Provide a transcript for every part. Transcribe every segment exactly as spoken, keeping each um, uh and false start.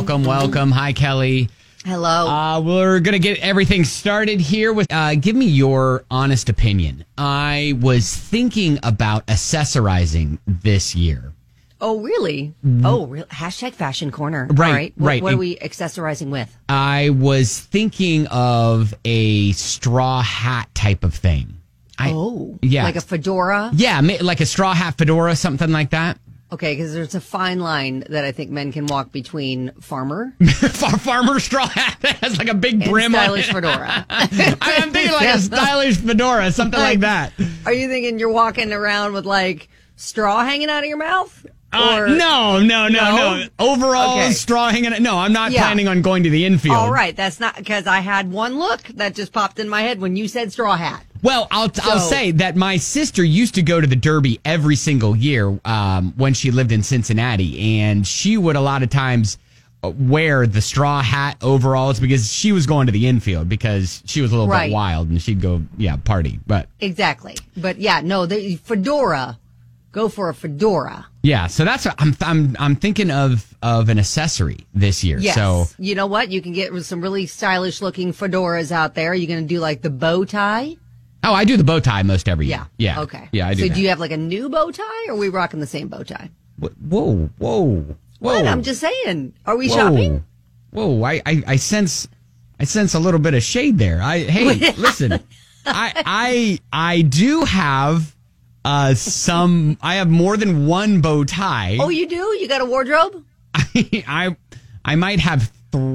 Welcome, welcome. Hi, Kelly. Hello. Uh, we're going to get everything started here with, uh, give me your honest opinion. I was thinking about accessorizing this year. Oh, really? Oh, real, hashtag fashion corner. Right, All right. What, right. What are we accessorizing with? I was thinking of a straw hat type of thing. I, oh, yeah. Like a fedora? Yeah, ma- like a straw hat fedora, something like that. Okay, because there's a fine line that I think men can walk between farmer Far- farmer straw hat that has like a big and brim stylish on it. fedora. I'm thinking like a stylish fedora, something like that. Are you thinking you're walking around with like straw hanging out of your mouth? Uh, Or- no, no, no, No? no. Overall, Okay. straw hanging. No, I'm not Yeah. planning on going to the infield. All right, that's not because I had one look that just popped in my head when you said straw hat. Well, I'll I'll So- say that my sister used to go to the Derby every single year um, when she lived in Cincinnati, and she would a lot of times wear the straw hat overalls because she was going to the infield because she was a little Right. bit wild and she'd go yeah party. But Exactly. But yeah, no, the fedora, go for a fedora. yeah, so that's what I'm I'm I'm thinking of of an accessory this year. Yes. So You know what? You can get some really stylish looking fedoras out there. You're going to do like the bow tie? oh, I do the bow tie most every Yeah. year. Yeah. Okay. Yeah, I do. So that. do you have like a new bow tie or are we rocking the same bow tie? Whoa, whoa, whoa. What? I'm just saying. Are we Whoa. shopping? Whoa, I, I, I sense I sense a little bit of shade there. I hey, listen. I I I do have uh some I have more than one bow tie. Oh, you do? You got a wardrobe? I I, I might have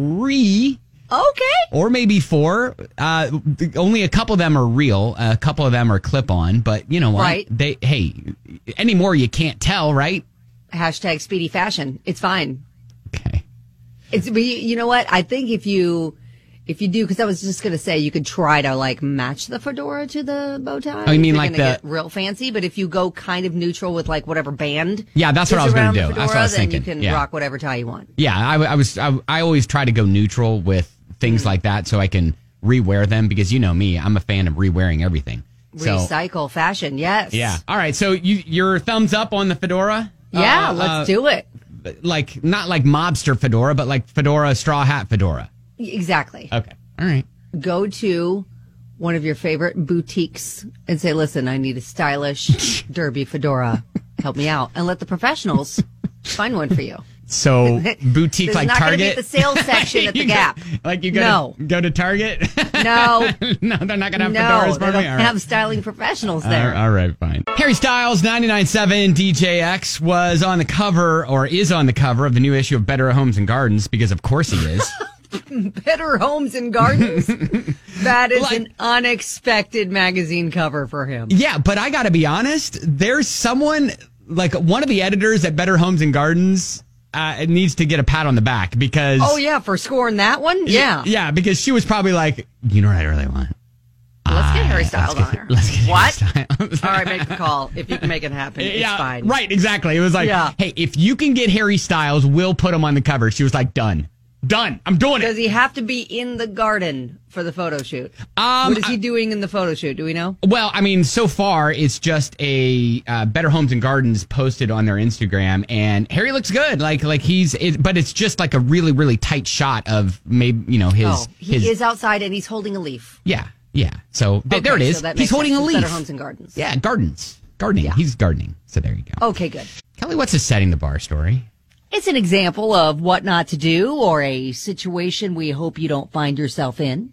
three Okay. or maybe four. Uh the- only a couple of them are real. A couple of them are clip-on, but you know what? Right. They hey, anymore you can't tell, right? Hashtag speedy fashion. It's fine. Okay. It's, but you, you know what? I think if you, if you do, because I was just going to say you could try to like match the fedora to the bow tie. Oh, you mean If you're like gonna the- get real fancy? But if you go kind of neutral with like whatever band, Yeah, that's what is I was gonna around the do. That's what I fedora, was then thinking. you can Yeah. rock whatever tie you want. Yeah, I, I was. I, I always try to go neutral with things like that, so I can rewear them because you know me, I'm a fan of rewearing everything. So, Recycle fashion, yes. yeah. All right. So you your thumbs up on the fedora? Yeah, Uh, let's uh, do it. Like not like mobster fedora, but like fedora straw hat fedora. Exactly. Okay. All right. Go to one of your favorite boutiques and say, listen, I need a stylish derby fedora. Help me out. And let the professionals find one for you. So boutique There's like not going to be Target. at the sales section at the You Gap. Go, like you go No. to, go to Target. No. No, they're not going to have No, fedoras they for don't me. All right. have styling professionals there. All right, fine. Harry Styles, ninety-nine point seven D J X, was on the cover, or is on the cover, of the new issue of Better Homes and Gardens, because of course he is. Better Homes and Gardens. That is Like- an unexpected magazine cover for him. Yeah, but I got to be honest, there's someone, like one of the editors at Better Homes and Gardens uh, needs to get a pat on the back because... Oh, yeah, for scoring that one? Yeah. Yeah, because she was probably like, you know what I really want? Let's get Harry Uh, Styles let's on get- her. let's get Harry What? Styles. All right, make the call. If you can make it happen, it's yeah, fine. right, exactly. It was like, Yeah. hey, if you can get Harry Styles, we'll put him on the cover. She was like, done. Done. I'm doing Does it. he have to be in the garden for the photo shoot? Um, what is he doing in the photo shoot? Do we know? Well, I mean, so far it's just a uh, Better Homes and Gardens posted on their Instagram, and Harry looks good. Like, like he's, it, but it's just like a really, really tight shot of maybe you know his. Oh, he his, is outside and he's holding a leaf. Yeah, yeah. So th- there it Okay, is. so that He's makes holding sense. a It's leaf. Better Homes and Gardens. Yeah, gardens, gardening. Yeah. He's gardening. So there you go. Okay, good. Kelly, what's a setting the bar story? It's an example of what not to do or a situation we hope you don't find yourself in.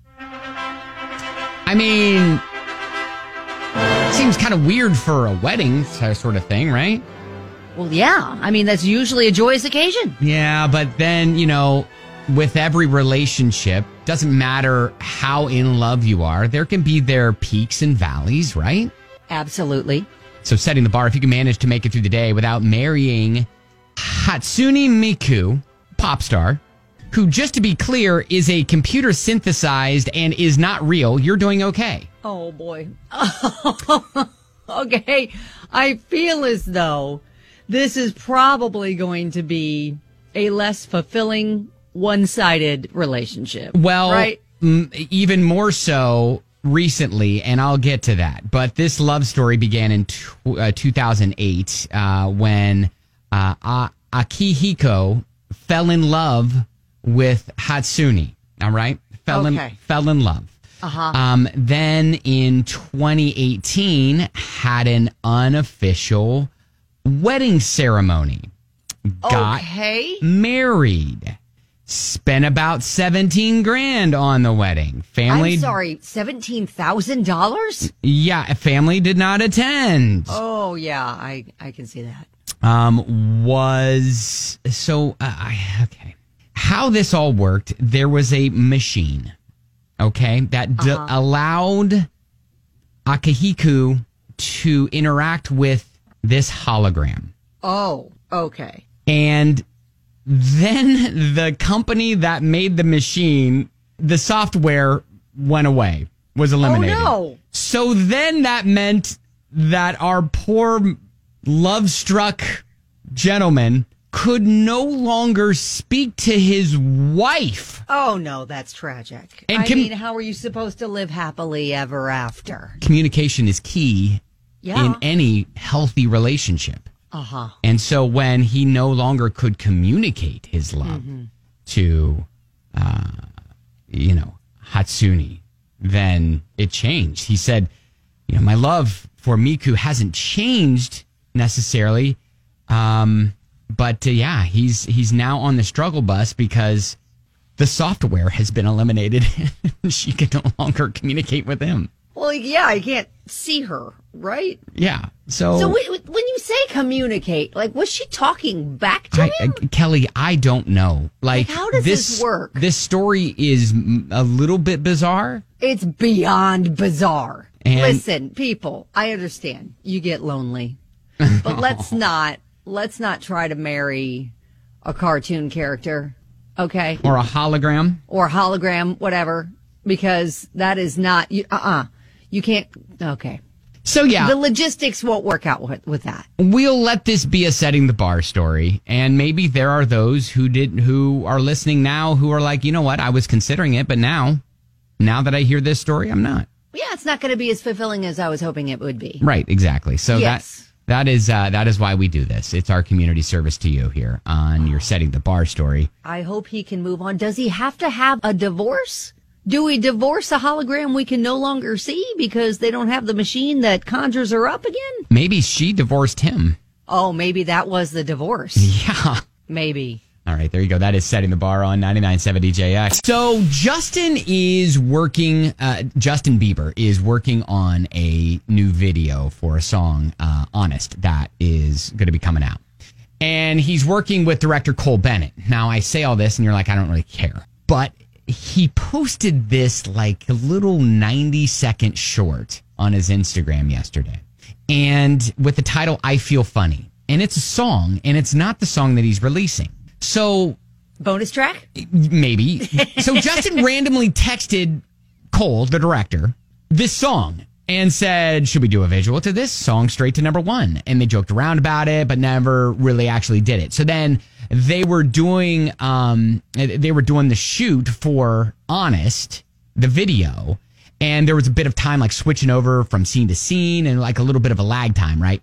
I mean, seems kind of weird for a wedding sort of thing, right? Well, yeah. I mean, that's usually a joyous occasion. Yeah, but then, you know, with every relationship, doesn't matter how in love you are, there can be their peaks and valleys, right? Absolutely. So setting the bar, if you can manage to make it through the day without marrying Hatsune Miku, pop star, who, just to be clear, is a computer synthesized and is not real, you're doing okay. Oh, boy. Okay. I feel as though this is probably going to be a less fulfilling, one-sided relationship. Well, right? m- even more so recently, and I'll get to that. But this love story began in tw- uh, two thousand eight uh, when uh, A- Akihiko fell in love with Hatsune. All right, fell Okay. in fell in love. Uh-huh. Um, then in twenty eighteen, had an unofficial wedding ceremony. Got Okay. married. Spent about seventeen grand on the wedding. Family, I'm sorry, seventeen thousand dollars? yeah, family did not attend. Oh, yeah, I, I can see that. Um, was so uh, I okay. How this all worked? There was a machine, okay, that d- Uh-huh. allowed Akihiko to interact with this hologram, Oh, okay. and then the company that made the machine, the software went away, was eliminated. Oh, no. So then that meant that our poor love-struck gentleman could no longer speak to his wife. Oh, no, that's tragic. And I com- mean, how are you supposed to live happily ever after? Communication is key Yeah. in any healthy relationship. Uh-huh. And so when he no longer could communicate his love Mm-hmm. to, uh, you know, Hatsune, then it changed. He said, you know, my love for Miku hasn't changed necessarily. Um, but uh, yeah, he's, he's now on the struggle bus because the software has been eliminated. She can no longer communicate with him. Well, yeah, I can't see her, right? Yeah. So, So w- w- when you say communicate, like, was she talking back to I, him? I- Kelly, I don't know. Like, Like, how does this work? This story is mm, a little bit bizarre. It's beyond bizarre. And- Listen, people, I understand you get lonely, but let's not let's not try to marry a cartoon character, okay, Or a hologram. or hologram, whatever, because that is not you. Uh uh you can't. Okay, So yeah, the logistics won't work out with with that. we'll let this be a setting the bar story, and maybe there are those who did who are listening now who are like, you know what, I was considering it, but now, now that I hear this story, I'm not. Yeah, it's not going to be as fulfilling as I was hoping it would be. Right, exactly. So Yes. that that is uh, that is why we do this. It's our community service to you here on your setting the bar story. I hope he can move on. Does he have to have a divorce? Do we divorce a hologram we can no longer see because they don't have the machine that conjures her up again? Maybe she divorced him. Oh, maybe that was the divorce. Yeah. Maybe. All right, there you go. That is setting the bar on ninety-nine point seven D J X. So Justin is working, uh, Justin Bieber is working on a new video for a song, uh, Honest, that is going to be coming out. And he's working with director Cole Bennett. Now, I say all this and you're like, I don't really care. But he posted this like little ninety second short on his Instagram yesterday. And with the title, I Feel Funny. And it's a song, and it's not the song that he's releasing. So Bonus track? maybe. So Justin randomly texted Cole, the director, this song and said, should we do a visual to this song straight to number one? And they joked around about it, but never really actually did it. So then they were doing, um, they were doing the shoot for Honest, the video. And there was a bit of time like switching over from scene to scene and like a little bit of a lag time, right?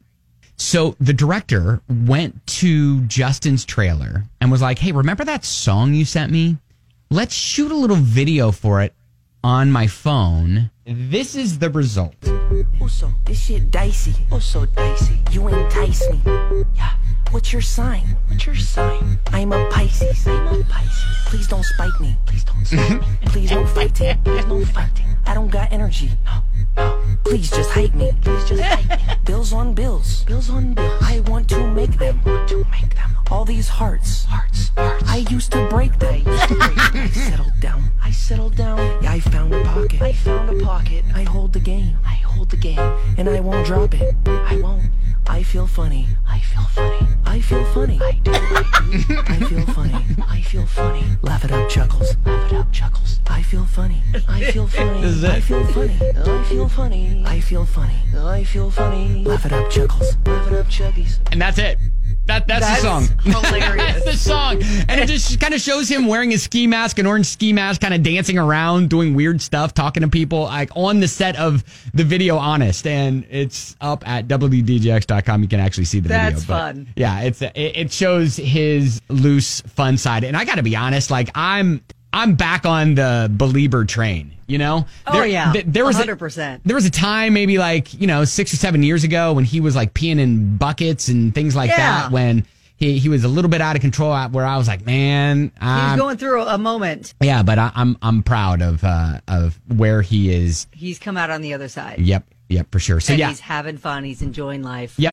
So the director went to Justin's trailer and was like, hey, remember that song you sent me? Let's shoot a little video for it on my phone. This is the result. Also, this shit dicey. Oh, so dicey. You entice me. Yeah. What's your sign? What's your sign? I'm a Pisces. I'm a Pisces. Please don't spite me. Please don't spite me. Please no fighting. Please no fighting. I don't got energy. No. No. Please just hate me. Please just hate me. Bills on bills. Bills on bills. I want to make them. Want to make them. All these hearts. Hearts. Hearts. I used to break them. I used to break them. I settled down. I settled down. Yeah, I found a pocket. I found a pocket. I hold the game. I hold the game. And I won't drop it. I won't. I feel funny. I feel funny. I feel funny. I do. I do. I feel funny. I feel funny. Laugh it up, chuckles. Laugh it up, chuckles. I feel funny. I feel funny. I feel funny. I feel funny. I feel funny. I feel funny. Laugh it up, chuckles. Laugh it up, chuggies. And that's it. That, that's, That's the song. hilarious. That's the song. And it just kind of shows him wearing his ski mask, an orange ski mask, kind of dancing around, doing weird stuff, talking to people, like on the set of the video Honest. And it's up at W D J X dot com. You can actually see the That's video. fun. But yeah, it's it, it shows his loose, fun side. And I got to be honest, like I'm I'm back on the Belieber train. You know? Oh, there, yeah. th- there was one hundred percent. A, there was a time, maybe like, you know, six or seven years ago when he was like peeing in buckets and things like Yeah. that, when he, he was a little bit out of control, where I was like, man, He's I'm, going through a moment. yeah, but I, I'm I'm proud of uh, of where he is. He's come out on the other side. Yep, yep, for sure. So and yeah, he's having fun. He's enjoying life. yep.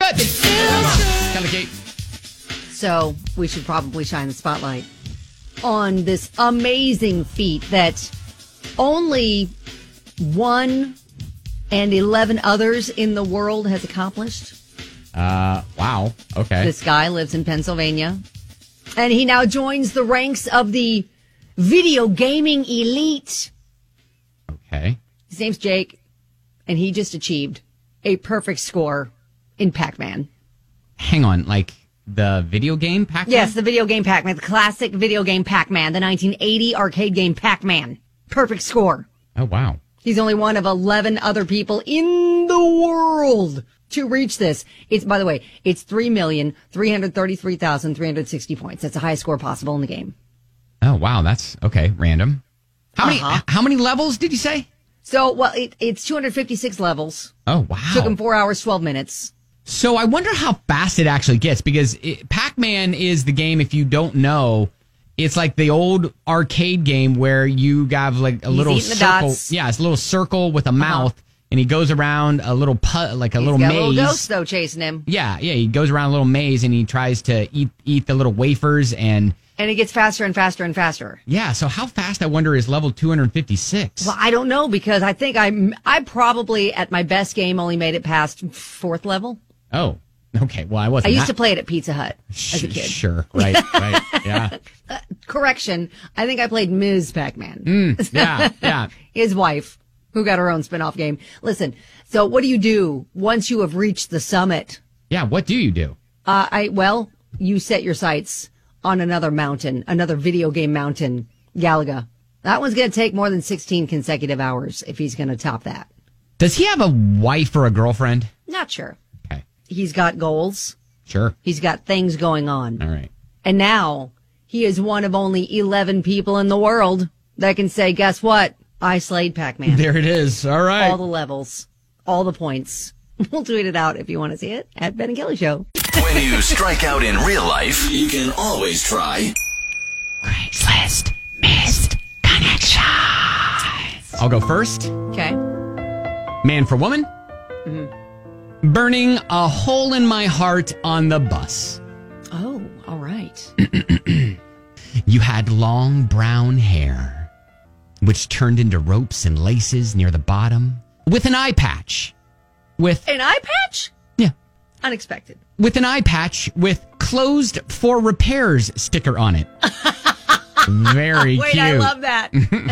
Kind of Kate. So we should probably shine the spotlight on this amazing feat that only one and eleven others in the world has accomplished. Uh, wow. Okay. This guy lives in Pennsylvania, and he now joins the ranks of the video gaming elite. Okay. His name's Jake, and he just achieved a perfect score in Pac-Man. Hang on, like the video game Pac-Man? Yes, the video game Pac-Man, the classic video game Pac-Man, the nineteen eighty arcade game Pac-Man. Perfect score. Oh wow. He's only one of eleven other people in the world to reach this. It's, by the way, it's three million, three hundred thirty-three thousand, three hundred sixty points. That's the highest score possible in the game. Oh wow, that's okay. Random. How Uh-huh. many? How many levels did you say? So, well, it, it's two hundred fifty-six levels. Oh wow. Took him four hours, twelve minutes. So I wonder how fast it actually gets, because it, Pac-Man is the game, if you don't know, it's like the old arcade game where you have like a He's little eating the circle. dots. Yeah, it's a little circle with a mouth, and he goes around a little put, like a little He's got maze. a little ghost, though, chasing him. Yeah, yeah, he goes around a little maze and he tries to eat eat the little wafers, and And it gets faster and faster and faster. yeah. So how fast, I wonder, is level two hundred fifty-six? Well, I don't know, because I think I I probably, at my best game, only made it past fourth level. Oh, okay. Well, I wasn't. I used that- to play it at Pizza Hut as a kid. Sure, right, right, yeah, Correction, I think I played Miz Pac-Man. Mm. yeah, yeah. His wife, who got her own spin-off game. Listen, so what do you do once you have reached the summit? Yeah, what do you do? Uh, I well, you set your sights on another mountain, another video game mountain, Galaga. That one's going to take more than sixteen consecutive hours if he's going to top that. Does he have a wife or a girlfriend? Not sure. Okay, He's got goals. sure. He's got things going on. All right. And now he is one of only eleven people in the world that can say, guess what? I slayed Pac-Man. There it is. All right. All the levels, all the points. We'll tweet it out if you want to see it at Ben and Kelly Show. When you strike out in real life, you can always try Craigslist missed connection. I'll go first. Okay. Man for woman. Burning a hole in my heart on the bus. Oh, all right. You had long brown hair, which turned into ropes and laces near the bottom, with an eye patch. With, An eye patch? yeah, Unexpected. with an eye patch with closed for repairs sticker on it. Very Wait, cute. I love that.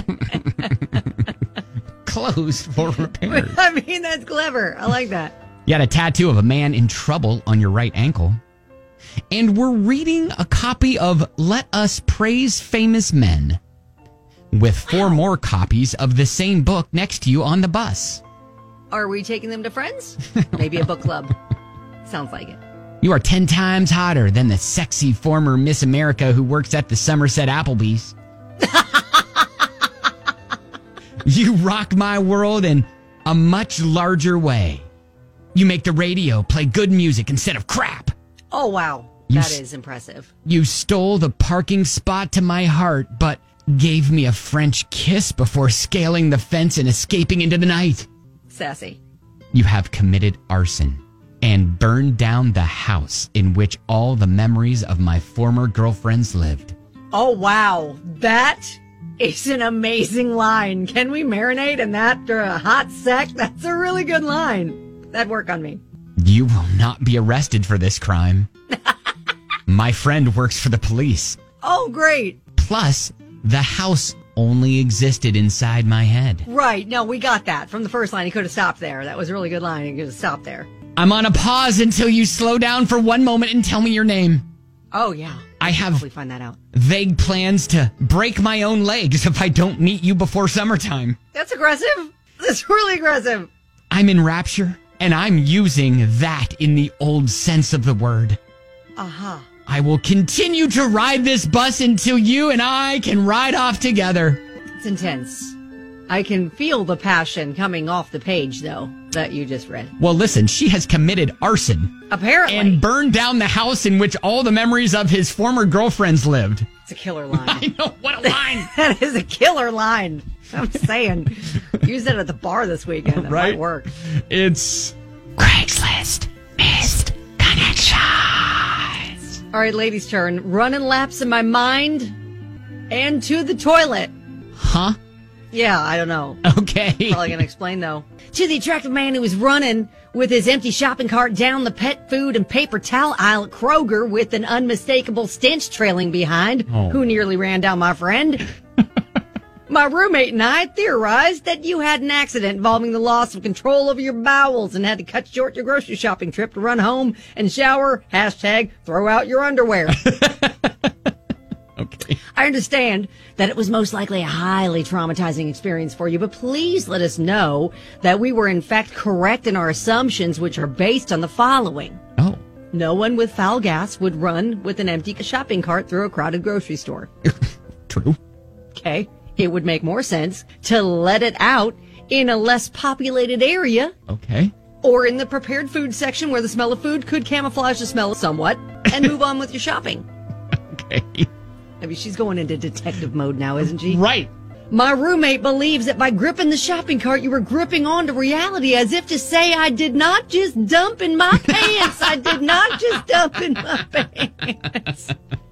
Closed for repairs. I mean, that's clever. I like that. You had a tattoo of a man in trouble on your right ankle. And we're reading a copy of Let Us Praise Famous Men, with four more copies of the same book next to you on the bus. Are we taking them to friends? Maybe a book club. Sounds like it. You are ten times hotter than the sexy former Miss America who works at the Somerset Applebee's. You rock my world in a much larger way. You make the radio play good music instead of crap. Oh, wow. You That s- is impressive. You stole the parking spot to my heart, but gave me a French kiss before scaling the fence and escaping into the night. Sassy. You have committed arson and burned down the house in which all the memories of my former girlfriends lived. Oh, wow. That is an amazing line. Can we marinate in that for a hot sec? That's a really good line. That'd work on me. You will not be arrested for this crime. My friend works for the police. Oh, great. Plus, the house only existed inside my head. Right. No, we got that from the first line. He could have stopped there. That was a really good line. He could have stopped there. I'm on a pause until you slow down for one moment and tell me your name. Oh, yeah. I have Probably find that out. vague plans to break my own legs if I don't meet you before summertime. That's aggressive. That's really aggressive. I'm in rapture, and I'm using that in the old sense of the word. Uh-huh. I will continue to ride this bus until you and I can ride off together. It's intense. I can feel the passion coming off the page, though, that you just read. Well, listen, she has committed arson. Apparently. And burned down the house in which all the memories of his former girlfriends lived. It's a killer line. I know, what a line. That is a killer line. I'm saying. Use it at the bar this weekend. It Right? might work. It's Craigslist Missed Connections. All right, ladies' turn. Running laps in my mind and to the toilet. Huh? Yeah, I don't know. Okay. Probably going to explain, though. To the attractive man who was running with his empty shopping cart down the pet food and paper towel aisle at Kroger with an unmistakable stench trailing behind, Oh. who nearly ran down my friend. My roommate and I theorized that you had an accident involving the loss of control over your bowels and had to cut short your grocery shopping trip to run home and shower. Hashtag throw out your underwear. Okay. I understand that it was most likely a highly traumatizing experience for you, but please let us know that we were in fact correct in our assumptions, which are based on the following. Oh. No one with foul gas would run with an empty shopping cart through a crowded grocery store. True. Okay. It would make more sense to let it out in a less populated area Okay. or in the prepared food section where the smell of food could camouflage the smell somewhat and move on with your shopping. Okay. I mean, she's going into detective mode now, isn't she? Right. My roommate believes that by gripping the shopping cart, you were gripping onto reality as if to say, I did not just dump in my pants. I did not just dump in my pants.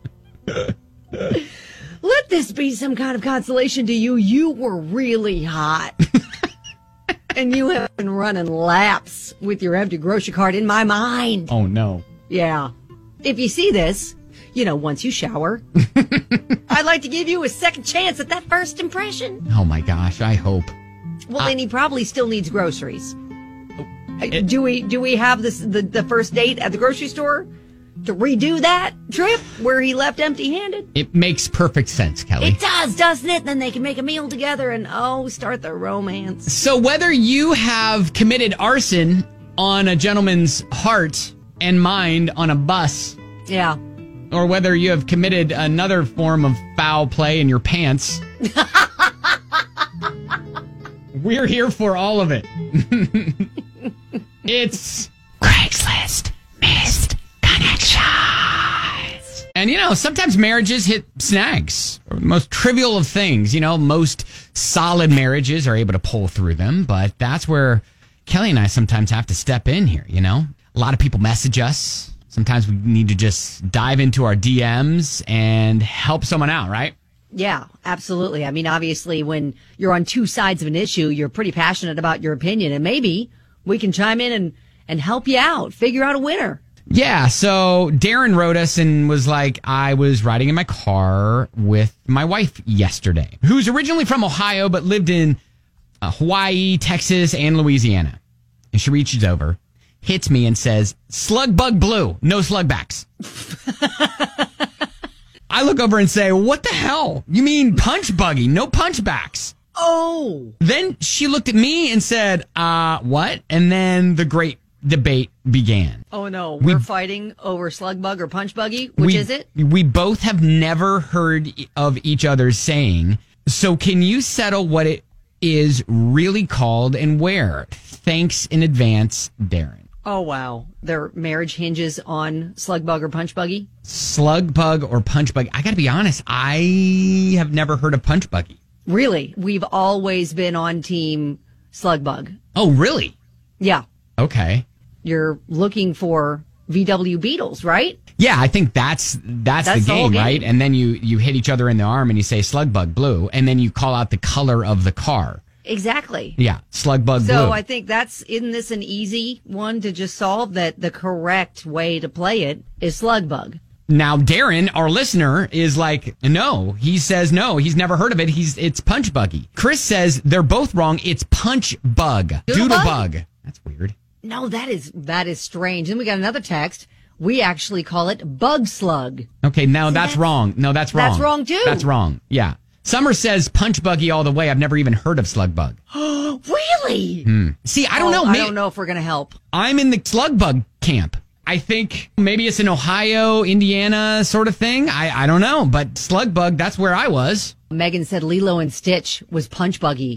Let this be some kind of consolation to you. You were really hot. And you have been running laps with your empty grocery cart in my mind. Oh, no. Yeah. If you see this, you know, once you shower, I'd like to give you a second chance at that first impression. Oh, my gosh. I hope. Well, then he probably still needs groceries. It- do we do we have this the, the first date at the grocery store to redo that trip where he left empty-handed? It makes perfect sense, Kelly. It does, doesn't it? Then they can make a meal together and, oh, start the romance. So whether you have committed arson on a gentleman's heart and mind on a bus, Yeah. or whether you have committed another form of foul play in your pants, we're here for all of it. It's Craigslist Missed Connections. And, you know, sometimes marriages hit snags. Or the most trivial of things. You know, most solid marriages are able to pull through them. But that's where Kelly and I sometimes have to step in here, you know? A lot of people message us. Sometimes we need to just dive into our D Ms and help someone out, right? Yeah, absolutely. I mean, obviously, when you're on two sides of an issue, you're pretty passionate about your opinion. And maybe we can chime in and, and help you out, figure out a winner. Yeah, so Darren wrote us and was like, I was riding in my car with my wife yesterday, who's originally from Ohio but lived in uh, Hawaii, Texas, and Louisiana. And she reaches over, hits me, and says, "Slug bug blue, no slug backs." I look over and say, "What the hell? You mean punch buggy, no punch backs?" Oh. Then she looked at me and said, uh, what? And then the great debate began. Oh, no. We- We're fighting over slug bug or punch buggy. Which we, is it? We both have never heard of each other's saying. So can you settle what it is really called and where? Thanks in advance, Darren. Oh, wow. Their marriage hinges on slug bug or punch buggy? Slug bug or punch buggy? I got to be honest, I have never heard of punch buggy. Really? We've always been on team slug bug. Oh, really? Yeah. Okay. You're looking for V W Beetles, right? Yeah, I think that's that's, That's the the whole game, game. right? And then you you hit each other in the arm and you say slug bug blue, and then you call out the color of the car. Exactly. Yeah, slug bug So blue. I think that's, isn't this an easy one to just solve? That the correct way to play it is slug bug. Now, Darren, our listener, is like, no. He says no. He's never heard of it. He's it's punch buggy. Chris says they're both wrong. It's punch bug. Doodle Doodle bug? bug. That's weird. No, that is that is strange. And we got another text. We actually call it bug slug. Okay, no, See, that's, that's wrong. No, that's wrong. That's wrong, too. That's wrong. Yeah. Summer says punch buggy all the way. I've never even heard of slug bug. Really? Hmm. See, I don't Oh, know. I Maybe, don't know if we're going to help. I'm in the slug bug camp. I think maybe it's an Ohio, Indiana sort of thing. I, I don't know. But slug bug, that's where I was. Megan said Lilo and Stitch was punch buggy.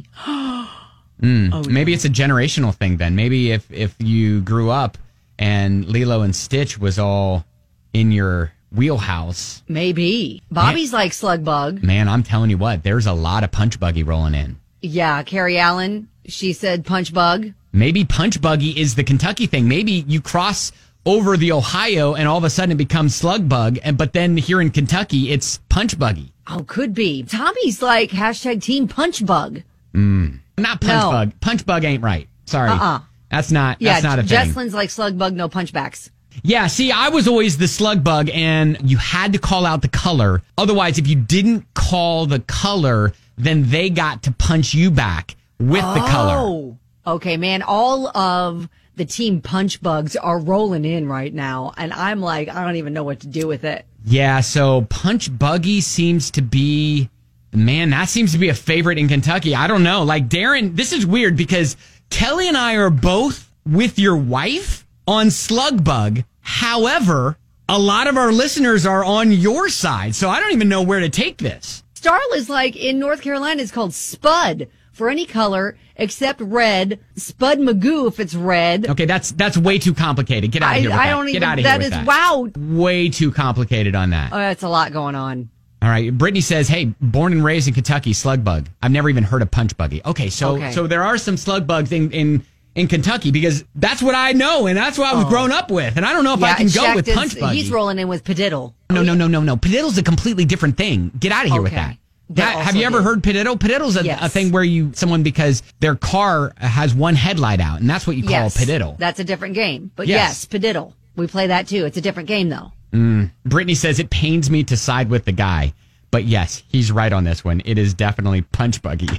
Mm. Oh, maybe it's a generational thing then. Maybe if, if you grew up and Lilo and Stitch was all in your wheelhouse. Maybe. Bobby's like slug bug. Man, I'm telling you what, there's a lot of punch buggy rolling in. Yeah, Carrie Allen, she said punch bug. Maybe punch buggy is the Kentucky thing. Maybe you cross over the Ohio and all of a sudden it becomes slug bug. And but then here in Kentucky, it's punch buggy. Oh, could be. Tommy's like hashtag team punch bug. Mm. Not punch No. bug. Punch bug ain't right. Sorry. Uh-uh. That's not, Yeah, that's not a thing. Jesslyn's like slug bug, no punchbacks. Yeah, see, I was always the slug bug, and you had to call out the color. Otherwise, if you didn't call the color, then they got to punch you back with the color. Oh, okay, man. All of the team punch bugs are rolling in right now, and I'm like, I don't even know what to do with it. Yeah, so punch buggy seems to be, man, that seems to be a favorite in Kentucky. I don't know. Like, Darren, this is weird because Kelly and I are both with your wife on slug bug. However, a lot of our listeners are on your side, so I don't even know where to take this. Starla's like in North Carolina, it's called spud for any color except red. Spud Magoo if it's red. Okay, that's that's way too complicated. Get out of I, here with I that. don't Get even. out of That here is with that. wow. Way too complicated on that. Oh, that's a lot going on. All right, Brittany says, "Hey, born and raised in Kentucky, slug bug. I've never even heard of punch buggy." Okay, so Okay. so there are some slug bugs in in. in Kentucky because that's what I know and that's what I was Oh. grown up with. And I don't know if Yeah, I can go Shaq with is- punch buggy. He's rolling in with padiddle. No, no, no, no, no. Padiddle's a completely different thing. Get out of here with Okay. that. But That- have also you ever good. heard padiddle? Padiddle's a, Yes. a thing where you someone because their car has one headlight out, and that's what you call Yes, padiddle. that's a different game. But Yes. yes, padiddle. We play that too. It's a different game though. Mm. Brittany says it pains me to side with the guy, but yes, he's right on this one. It is definitely punch buggy.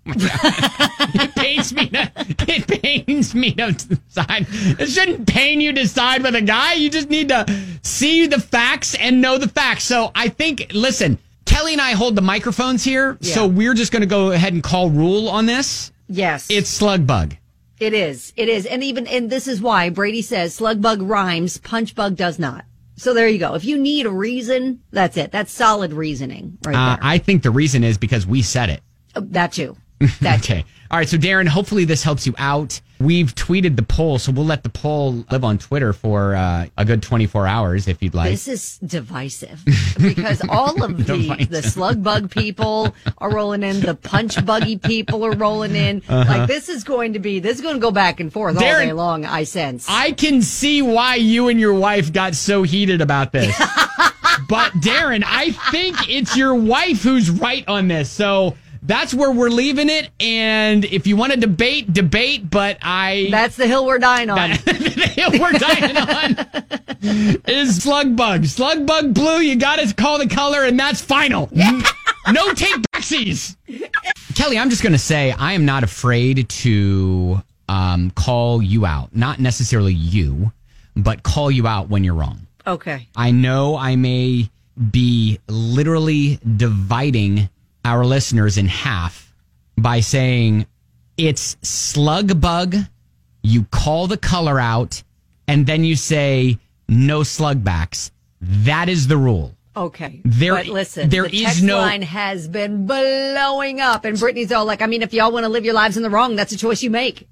it pains me to it pains me to decide. It shouldn't pain you to side with a guy. You just need to see the facts and know the facts. So I think, listen, Kelly and I hold the microphones here, Yeah. so we're just going to go ahead and call rule on this. Yes. It's slug bug. It is. It is. And even, and this is why Brady says slug bug rhymes, punch bug does not. So there you go. If you need a reason, that's it. That's solid reasoning right Uh, there. I think the reason is because we said it. Oh, that too. That too. Okay. All right. So, Darren, hopefully this helps you out. We've tweeted the poll, so we'll let the poll live on Twitter for uh, a good twenty-four hours if you'd like. This is divisive because all of the, Divisive. the slug bug people are rolling in. The punch buggy people are rolling in. Uh-huh. Like this is going to be, this is going to go back and forth all Darren, day long, I sense. I can see why you and your wife got so heated about this. But, Darren, I think it's your wife who's right on this. So that's where we're leaving it. And if you want to debate, debate. But I. That's the hill we're dying on. the hill we're dying on is slug bug. Slug bug blue. You got to call the color, and that's final. No take backsies. Kelly, I'm just going to say I am not afraid to um, call you out. Not necessarily you, but call you out when you're wrong. Okay. I know I may be literally dividing our listeners in half by saying it's slug bug, you call the color out, and then you say no slug backs. That is the rule. Okay. There- but listen, there the is text no- line has been blowing up, and Brittany's all like, I mean, if y'all want to live your lives in the wrong, that's a choice you make.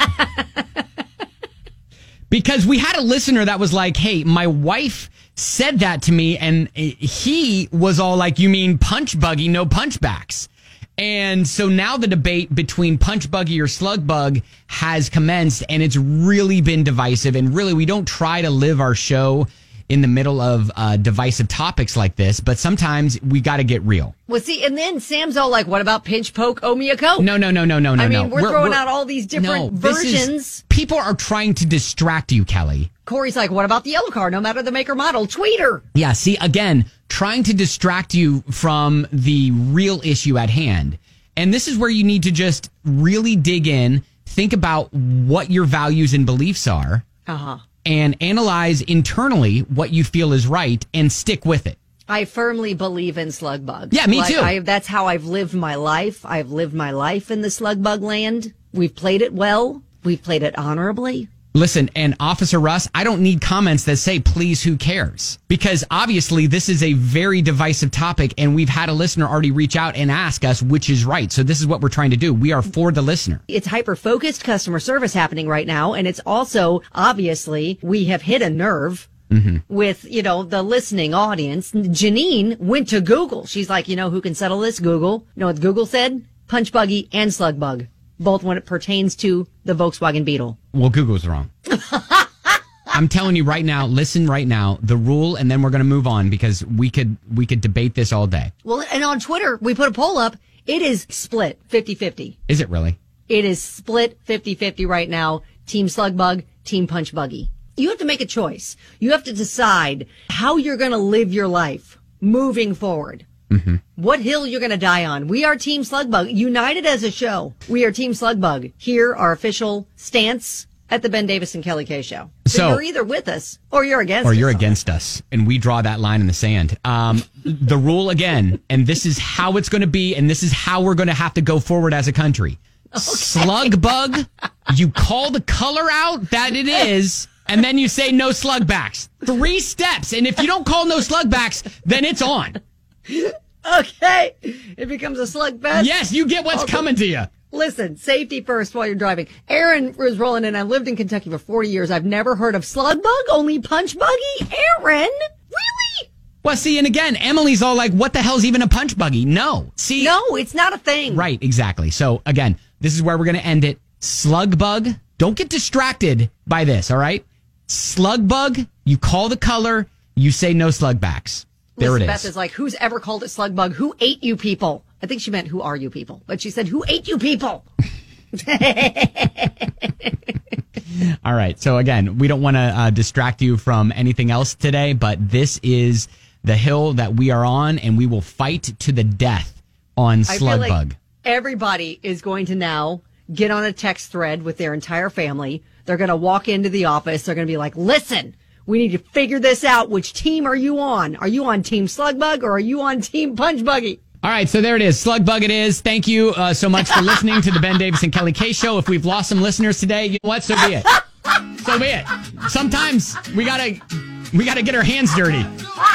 Because we had a listener that was like, hey, my wife said that to me, and he was all like, you mean punch buggy, no punchbacks. And so now the debate between punch buggy or slug bug has commenced, and it's really been divisive. And really, we don't try to live our show in the middle of uh, divisive topics like this, but sometimes we got to get real. Well, see, and then Sam's all like, what about pinch, poke, omiyako? No, no, no, no, no, no, I no. mean, we're throwing out all these different this is- versions. people are trying to distract you, Kelly. Corey's like, what about the yellow car? No matter the make or model, tweet her. Yeah, see, again, trying to distract you from the real issue at hand. And this is where you need to just really dig in, think about what your values and beliefs are Uh-huh. and analyze internally what you feel is right and stick with it. I firmly believe in slug bugs. Yeah, me Like, too. I, that's how I've lived my life. I've lived my life in the slug bug land. We've played it well. We've played it honorably. Listen, and Officer Russ, I don't need comments that say, please, who cares? Because obviously this is a very divisive topic, and we've had a listener already reach out and ask us which is right. So this is what we're trying to do. We are for the listener. It's hyper-focused customer service happening right now, and it's also, obviously, we have hit a nerve mm-hmm. with, you know, the listening audience. Janine went to Google. She's like, you know who can settle this? Google. You know what Google said? Punch buggy and slug bug, both when it pertains to the Volkswagen Beetle. Well, Google's wrong. I'm telling you right now, listen right now, the rule, and then we're going to move on because we could we could debate this all day. Well, and on Twitter, we put a poll up. It is split fifty-fifty. Is it really? It is split fifty-fifty right now. Team slug bug, team punch buggy. You have to make a choice. You have to decide how you're going to live your life moving forward. Mm-hmm. What hill you're going to die on. We are Team Slugbug, united as a show. We are Team Slugbug. Here, our official stance at the Ben Davis and Kelly K Show. So, So- you're either with us or you're against us. Or you're against us, and we draw that line in the sand. Um, the rule again, and this is how it's going to be, and this is how we're going to have to go forward as a country. Slug bug, you call the color out that it is, and then you say no slug backs. Three steps, and if you don't call no slug backs, then it's on. Okay. It becomes a slugfest. Yes, you get what's Okay. coming to you. Listen, safety first while you're driving. Aaron was rolling in. I've lived in Kentucky for forty years. I've never heard of slug bug, only punch buggy. Aaron? Really? Well, see, and again, Emily's all like, what the hell's even a punch buggy? No. See? No, it's not a thing. Right, exactly. So, again, this is where we're going to end it. Slug bug, don't get distracted by this, all right? Slug bug, you call the color, you say no slug backs. There Listen, it Beth is. is like, who's ever called it slug bug? Who ate you people? I think she meant, who are you people? But she said, who ate you people? All right. So, again, we don't want to uh, distract you from anything else today, but this is the hill that we are on, and we will fight to the death on I feel slug like bug. everybody is going to now get on a text thread with their entire family. They're going to walk into the office. They're going to be like, listen, we need to figure this out. Which team are you on? Are you on Team Slugbug or are you on Team Punch Buggy? All right, so there it is. Slug bug it is. Thank you uh, so much for listening to the Ben Davis and Kelly K Show. If we've lost some listeners today, you know what? So be it. So be it. Sometimes we gotta we gotta get our hands dirty.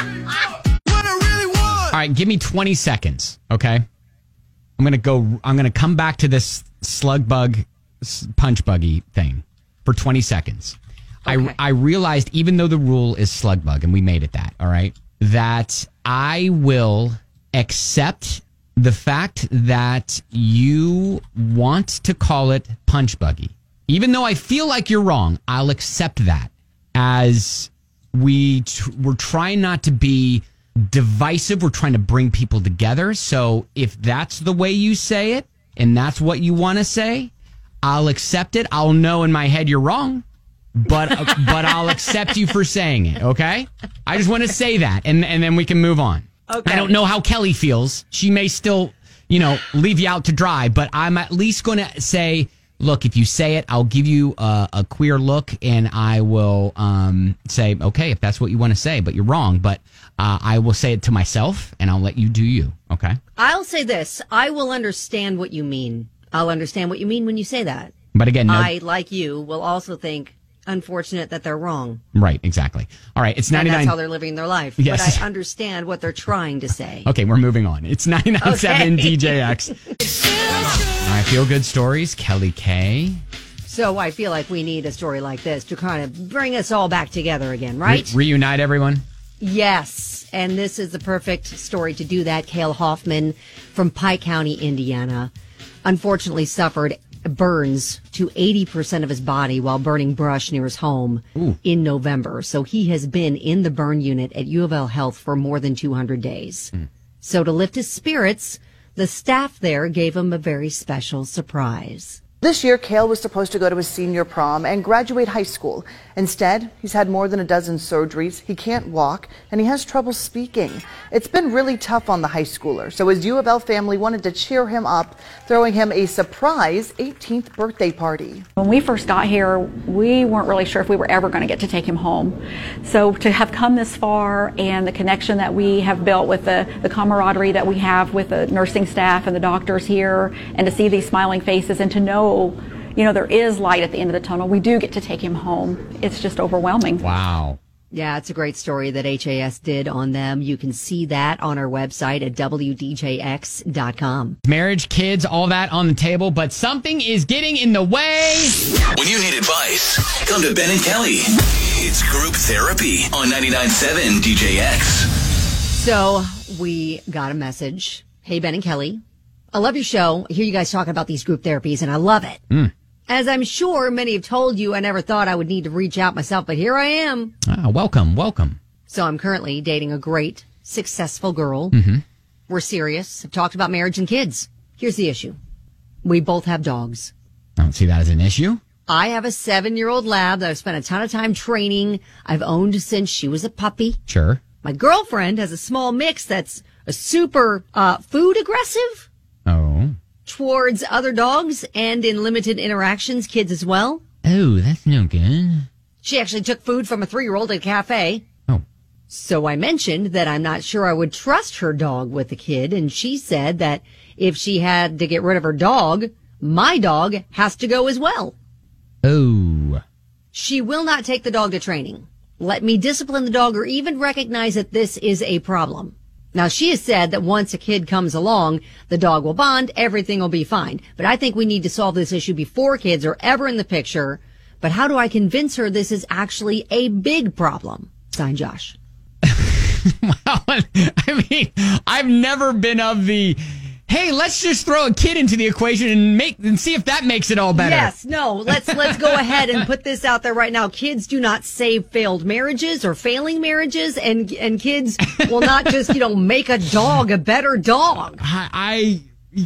All right, give me twenty seconds, okay? I'm gonna go. I'm gonna come back to this slug bug, s- punch buggy thing for twenty seconds. Okay. I I realized, even though the rule is slug bug, and we made it that, all right, that I will accept the fact that you want to call it punch buggy. Even though I feel like you're wrong, I'll accept that, as we tr- we're trying not to be divisive. We're trying to bring people together. So if that's the way you say it and that's what you want to say, I'll accept it. I'll know in my head you're wrong, but uh, but I'll accept you for saying it, okay? I just want to say that, and, and then we can move on. Okay. I don't know how Kelly feels. She may still, you know, leave you out to dry, but I'm at least going to say, look, if you say it, I'll give you a, a queer look, and I will um, say, okay, if that's what you want to say, but you're wrong. But uh, I will say it to myself, and I'll let you do you, okay? I'll say this. I will understand what you mean. I'll understand what you mean when you say that. But again, no. I, like you, will also think, unfortunate that they're wrong. Right, exactly. All right, it's And ninety-nine. that's how they're living their life. Yes. But I understand what they're trying to say. Okay, we're moving on. It's ninety-nine point seven Okay. D J X. All right, Feel Good Stories, Kelly K. So I feel like we need a story like this to kind of bring us all back together again, Re- right? reunite everyone. Yes. And this is the perfect story to do that. Cale Hoffman from Pike County, Indiana, unfortunately suffered burns to eighty percent of his body while burning brush near his home Ooh. in November. So he has been in the burn unit at U of L Health for more than two hundred days. Mm. So to lift his spirits, the staff there gave him a very special surprise. This year, Kale was supposed to go to his senior prom and graduate high school. Instead, he's had more than a dozen surgeries, he can't walk, and he has trouble speaking. It's been really tough on the high schooler, so his U of L family wanted to cheer him up, throwing him a surprise eighteenth birthday party. When we first got here, we weren't really sure if we were ever going to get to take him home. So to have come this far and the connection that we have built with the, the camaraderie that we have with the nursing staff and the doctors here, and to see these smiling faces and to know you know, there is light at the end of the tunnel. We do get to take him home. It's just overwhelming. Wow. Yeah, it's a great story that H A S did on them. You can see that on our website at W D J X dot com. Marriage, kids, all that on the table, but something is getting in the way. When you need advice, come to Ben and Kelly. It's group therapy on ninety-nine point seven D J X. So we got a message. Hey, Ben and Kelly. I love your show. I hear you guys talking about these group therapies, and I love it. Mm. As I'm sure many have told you, I never thought I would need to reach out myself, but here I am. Ah, welcome, welcome. So I'm currently dating a great, successful girl. Mm-hmm. We're serious. I've talked about marriage and kids. Here's the issue. We both have dogs. I don't see that as an issue. I have a seven-year-old lab that I've spent a ton of time training. I've owned since she was a puppy. Sure. My girlfriend has a small mix that's a super uh, food aggressive. Oh. Towards other dogs and in limited interactions, kids as well. Oh, that's no good. She actually took food from a three-year-old at a cafe. Oh. So I mentioned that I'm not sure I would trust her dog with the kid, and she said that if she had to get rid of her dog, my dog has to go as well. Oh. She will not take the dog to training, let me discipline the dog, or even recognize that this is a problem. Now, she has said that once a kid comes along, the dog will bond, everything will be fine. But I think we need to solve this issue before kids are ever in the picture. But how do I convince her this is actually a big problem? Signed, Josh. Well, I mean, I've never been of the, hey, let's just throw a kid into the equation and make and see if that makes it all better. Yes, no, let's let's go ahead and put this out there right now. Kids do not save failed marriages or failing marriages, and and kids will not just, you know, make a dog a better dog. I, I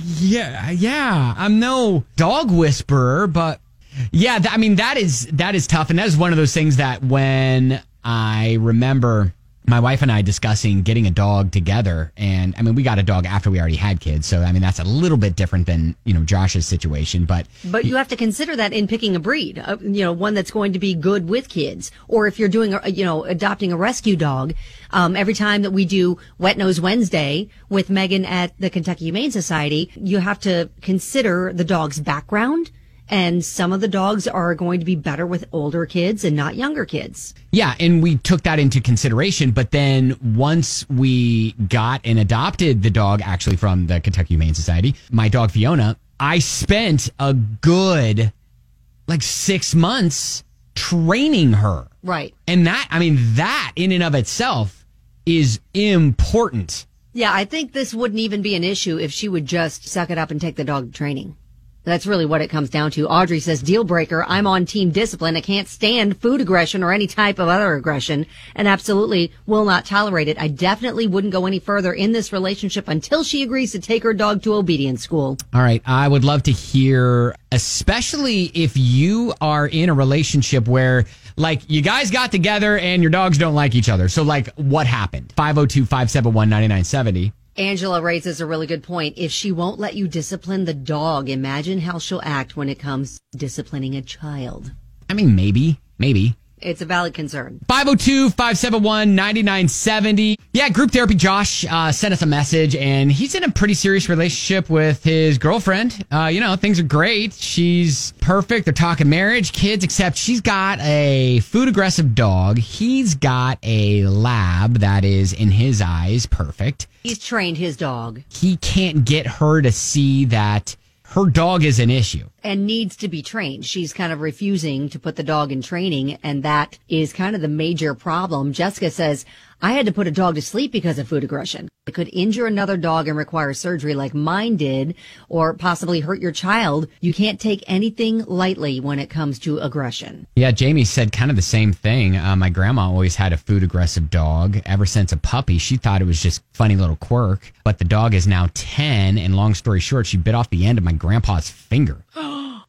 yeah, yeah, I'm no dog whisperer, but yeah, th- I mean, that is that is tough. And that is one of those things that when I remember my wife and I discussing getting a dog together, and I mean, we got a dog after we already had kids, so I mean, that's a little bit different than, you know, Josh's situation, but but you have to consider that in picking a breed, uh, you know, one that's going to be good with kids, or if you're doing, a, you know, adopting a rescue dog. Um, every time that we do Wet Nose Wednesday with Megan at the Kentucky Humane Society, you have to consider the dog's background. And some of the dogs are going to be better with older kids and not younger kids. Yeah, and we took that into consideration. But then once we got and adopted the dog actually from the Kentucky Humane Society, my dog Fiona, I spent a good like six months training her. Right. And that, I mean, that in and of itself is important. Yeah, I think this wouldn't even be an issue if she would just suck it up and take the dog to training. That's really what it comes down to. Audrey says, deal breaker, I'm on team discipline. I can't stand food aggression or any type of other aggression, and absolutely will not tolerate it. I definitely wouldn't go any further in this relationship until she agrees to take her dog to obedience school. All right. I would love to hear, especially if you are in a relationship where, like, you guys got together and your dogs don't like each other. So, like, what happened? five oh two, five seven one, nine nine seven oh. Angela raises a really good point. If she won't let you discipline the dog, imagine how she'll act when it comes to disciplining a child. I mean, maybe, maybe. It's a valid concern. five oh two, five seven one, nine nine seven oh. Yeah, group therapy. Josh uh, sent us a message, and he's in a pretty serious relationship with his girlfriend. Uh, you know, things are great. She's perfect. They're talking marriage, kids, except she's got a food-aggressive dog. He's got a lab that is, in his eyes, perfect. He's trained his dog. He can't get her to see that her dog is an issue. And needs to be trained. She's kind of refusing to put the dog in training, and that is kind of the major problem. Jessica says, I had to put a dog to sleep because of food aggression. It could injure another dog and require surgery like mine did, or possibly hurt your child. You can't take anything lightly when it comes to aggression. Yeah, Jamie said kind of the same thing. Uh, my grandma always had a food-aggressive dog. Ever since a puppy, she thought it was just a funny little quirk. But the dog is now ten, and long story short, she bit off the end of my grandpa's finger.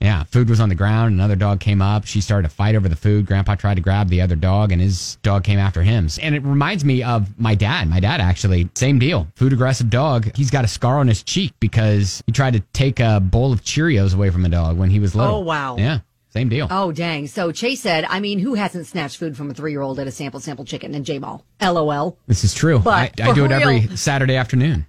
Yeah, food was on the ground. Another dog came up. She started to fight over the food. Grandpa tried to grab the other dog, and his dog came after him. And it reminds me of my dad. My dad, actually, same deal. Food aggressive dog. He's got a scar on his cheek because he tried to take a bowl of Cheerios away from a dog when he was little. Oh, wow. Yeah, same deal. Oh, dang. So Chase said, I mean, who hasn't snatched food from a three-year-old at a sample sample chicken in J-Mall? LOL. This is true. But I, I do it for every real- Saturday afternoon.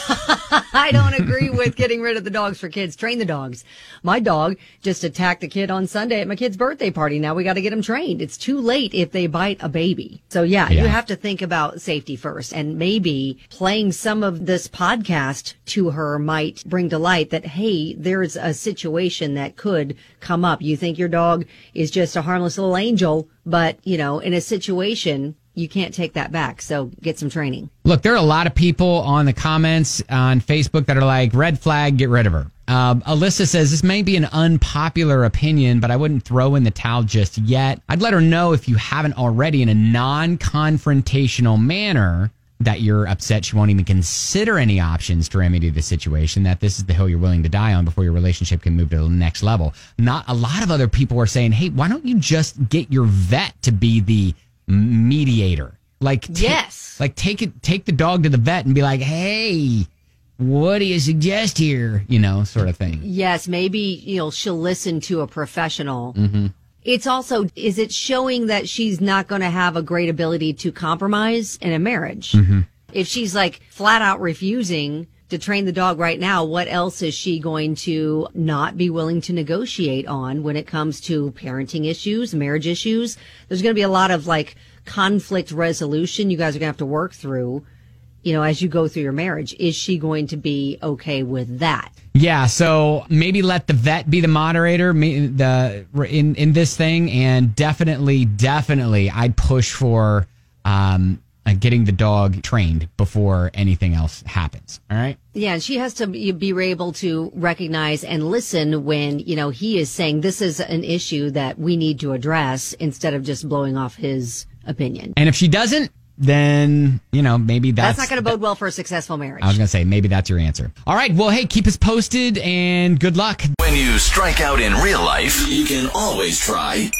I don't agree with getting rid of the dogs for kids. Train the dogs. My dog just attacked a kid on Sunday at my kid's birthday party. Now we got to get them trained. It's too late if they bite a baby. So yeah, Yeah. you have to think about safety first. And maybe playing some of this podcast to her might bring to light that, hey, there's a situation that could come up. You think your dog is just a harmless little angel, but, you know, in a situation, you can't take that back. So get some training. Look, there are a lot of people on the comments on Facebook that are like, red flag, get rid of her. Um, Alyssa says, this may be an unpopular opinion, but I wouldn't throw in the towel just yet. I'd let her know if you haven't already in a non-confrontational manner that you're upset she won't even consider any options to remedy the situation, that this is the hill you're willing to die on before your relationship can move to the next level. Not a lot of other people are saying, hey, why don't you just get your vet to be the mediator? Like, ta- Yes. like take it, take the dog to the vet and be like, hey, what do you suggest here? You know, sort of thing. Yes, maybe, you know, she'll listen to a professional. Mm-hmm. It's also, is it showing that she's not going to have a great ability to compromise in a marriage? Mm-hmm. If she's like flat out refusing to train the dog right now, what else is she going to not be willing to negotiate on when it comes to parenting issues, marriage issues? There's going to be a lot of like conflict resolution you guys are going to have to work through, you know, as you go through your marriage. Is she going to be okay with that? Yeah, so maybe let the vet be the moderator me- the in in this thing, and definitely, definitely, I'd push for um, uh, getting the dog trained before anything else happens. All right. Yeah, and she has to be be able to recognize and listen when, you know, he is saying this is an issue that we need to address instead of just blowing off his opinion. And if she doesn't, then, you know, maybe that's... That's not going to bode well for a successful marriage. I was going to say, maybe that's your answer. All right, well, hey, keep us posted, and good luck. When you strike out in real life, you can always try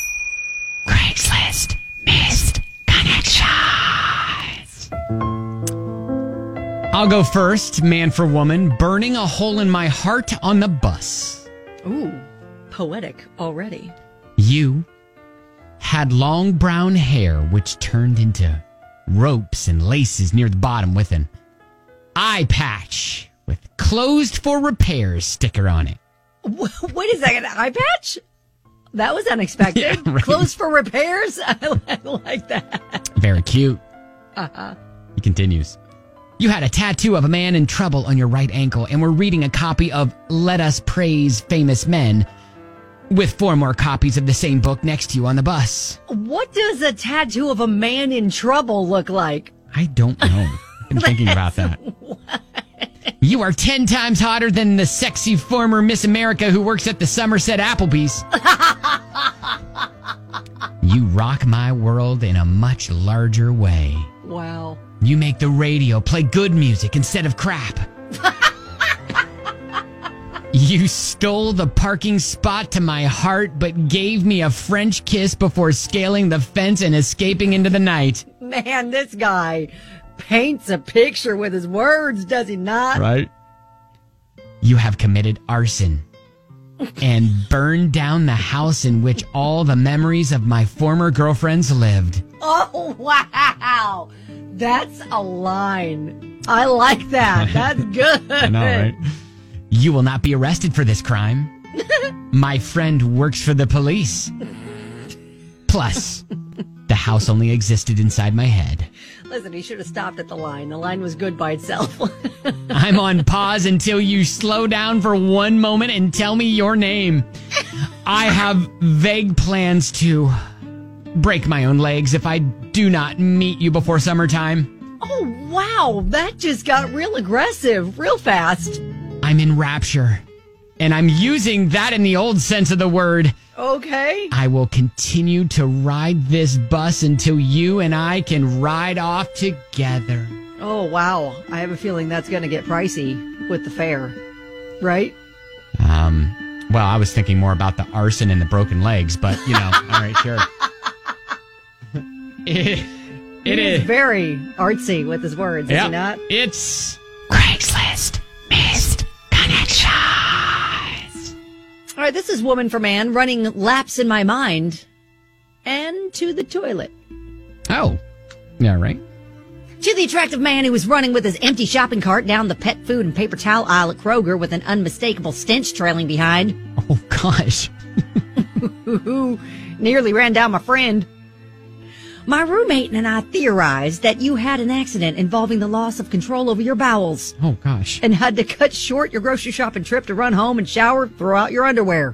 Craigslist Missed Connections. I'll go first, man for woman, burning a hole in my heart on the bus. Ooh, poetic already. You had long brown hair, which turned into ropes and laces near the bottom with an eye patch with closed for repairs sticker on it. Wait a second, eye patch? That was unexpected. Yeah, right. Closed for repairs? I, I like that. Very cute. Uh-huh. He continues. You had a tattoo of a man in trouble on your right ankle and were reading a copy of Let Us Praise Famous Men with four more copies of the same book next to you on the bus. What does a tattoo of a man in trouble look like? I don't know. I've been thinking about that. You are ten times hotter than the sexy former Miss America who works at the Somerset Applebee's. You rock my world in a much larger way. Wow. You make the radio play good music instead of crap. You stole the parking spot to my heart, but gave me a French kiss before scaling the fence and escaping into the night. Man, this guy paints a picture with his words, does he not? Right. You have committed arson and burned down the house in which all the memories of my former girlfriends lived. Oh, wow. That's a line. I like that. That's good. I know, right? You will not be arrested for this crime. My friend works for the police. Plus, the house only existed inside my head. Listen, he should have stopped at the line. The line was good by itself. I'm on pause until you slow down for one moment and tell me your name. I have vague plans to break my own legs if I do not meet you before summertime. Oh, wow. That just got real aggressive real fast. I'm in rapture, and I'm using that in the old sense of the word. Okay. I will continue to ride this bus until you and I can ride off together. Oh, wow. I have a feeling that's going to get pricey with the fare, right? Um, Well, I was thinking more about the arson and the broken legs, but, you know, all right, sure. It, it He is is. very artsy with his words, is Yep. he not? It's Craigslist missed connections. All right, this is Woman for Man running laps in my mind and to the toilet. oh, yeah, right. To the attractive man who was running with his empty shopping cart down the pet food and paper towel aisle at Kroger with an unmistakable stench trailing behind. Oh gosh. Who nearly ran down my friend. My roommate and I theorized that you had an accident involving the loss of control over your bowels Oh gosh. and had to cut short your grocery shopping trip to run home and shower, throw out your underwear.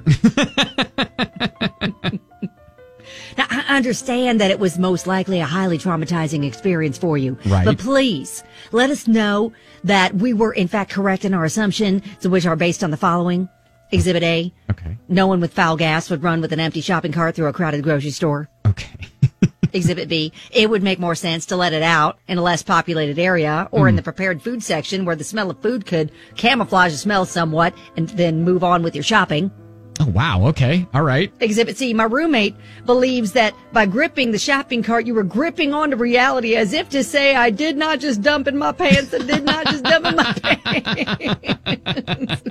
Now, I understand that it was most likely a highly traumatizing experience for you. Right. But please, let us know that we were in fact correct in our assumptions, which are based on the following. Exhibit A. Okay. No one with foul gas would run with an empty shopping cart through a crowded grocery store. Okay. Exhibit B. It would make more sense to let it out in a less populated area or in the prepared food section where the smell of food could camouflage the smell somewhat and then move on with your shopping. Oh wow. Okay. All right. Exhibit C. My roommate believes that by gripping the shopping cart, you were gripping onto reality as if to say, I did not just dump in my pants. I did not just dump in my pants.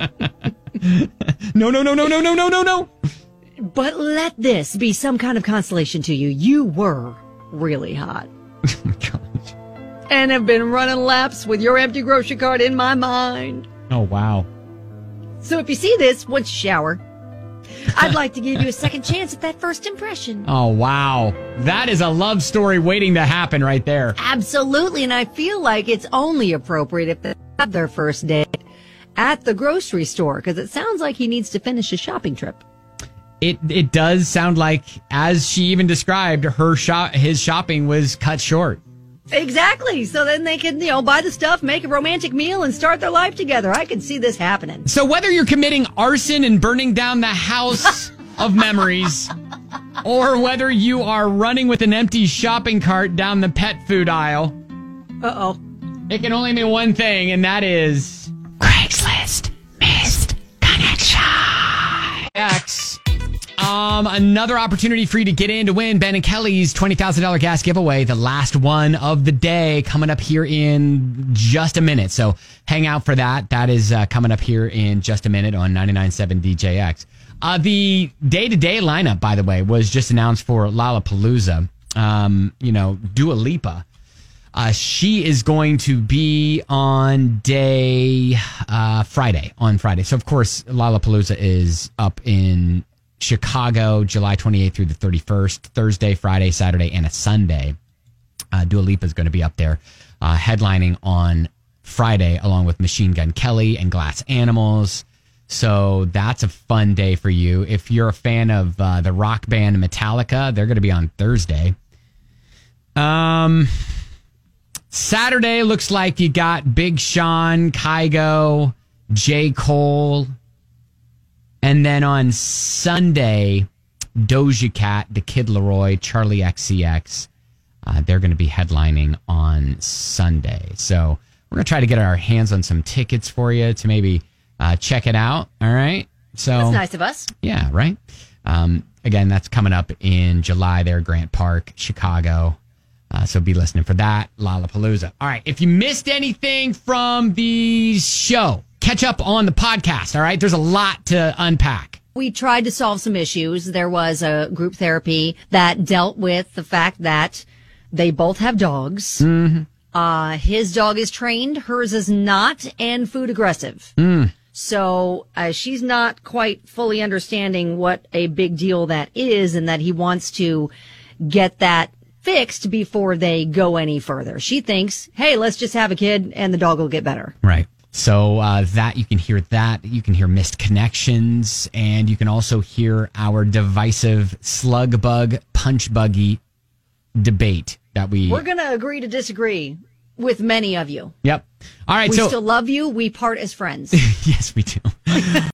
No, no, no, no, no, no, no, no, no. But let this be some kind of consolation to you. You were really hot. Oh my gosh. And have been running laps with your empty grocery cart in my mind. Oh wow. So if you see this, once you shower, I'd like to give you a second chance at that first impression. Oh wow. That is a love story waiting to happen right there. Absolutely, and I feel like it's only appropriate if they have their first date at the grocery store, because it sounds like he needs to finish his shopping trip. It it does sound like, as she even described, her shop his shopping was cut short. Exactly. So then they can, you know, buy the stuff, make a romantic meal, and start their life together. I could see this happening. So whether you're committing arson and burning down the house of memories, or whether you are running with an empty shopping cart down the pet food aisle, Uh-oh. it can only mean one thing, and that is Craigslist missed connection. X. Um, another opportunity for you to get in to win Ben and Kelly's twenty thousand dollars gas giveaway, the last one of the day, coming up here in just a minute. So hang out for that. That is uh, coming up here in just a minute on ninety-nine point seven D J X. Uh, the day-to-day lineup, by the way, was just announced for Lollapalooza. Um, you know, Dua Lipa. Uh, she is going to be on day uh, Friday, on Friday. So, of course, Lollapalooza is up in Chicago, July twenty-eighth through the thirty-first, Thursday, Friday, Saturday, and a Sunday. Uh, Dua Lipa is going to be up there uh, headlining on Friday, along with Machine Gun Kelly and Glass Animals. So that's a fun day for you. If you're a fan of uh, the rock band Metallica, they're going to be on Thursday. Um, Saturday looks like you got Big Sean, Kygo, J. Cole. And then on Sunday, Doja Cat, The Kid Laroi, Charlie X C X. Uh, they're going to be headlining on Sunday. So we're going to try to get our hands on some tickets for you to maybe uh, check it out. All right. So That's nice of us. Yeah, right. Um, again, that's coming up in July there, Grant Park, Chicago. Uh, so be listening for that, Lollapalooza. All right. If you missed anything from the show, catch up on the podcast. All right. There's a lot to unpack. We tried to solve some issues. There was a group therapy that dealt with the fact that they both have dogs. Mm-hmm. Uh, his dog is trained, hers is not, and food aggressive. Mm. So uh, she's not quite fully understanding what a big deal that is, and that he wants to get that fixed before they go any further. She thinks, hey, let's just have a kid and the dog will get better. Right. So uh, that you can hear that. You can hear missed connections, and you can also hear our divisive slug bug punch buggy debate that we. We're going to agree to disagree with many of you. Yep. All right. We so still love you. We part as friends. Yes, we do.